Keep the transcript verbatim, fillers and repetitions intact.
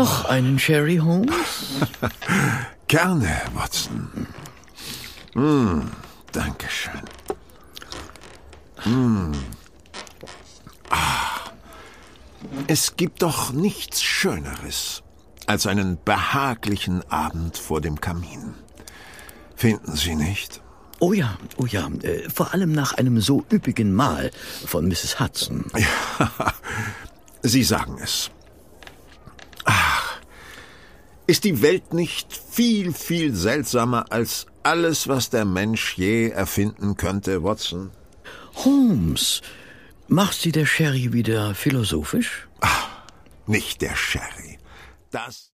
Noch einen Sherry, Holmes? Gerne, Watson. Mm, Dankeschön. Mm. Ah. Es gibt doch nichts Schöneres als einen behaglichen Abend vor dem Kamin. Finden Sie nicht? Oh ja, oh ja, äh, vor allem nach einem so üppigen Mahl von Misses Hudson. Ja, Sie sagen es. Ach, ist die Welt nicht viel, viel seltsamer als alles, was der Mensch je erfinden könnte, Watson? Holmes, macht Sie der Sherry wieder philosophisch? Ach, nicht der Sherry. Das...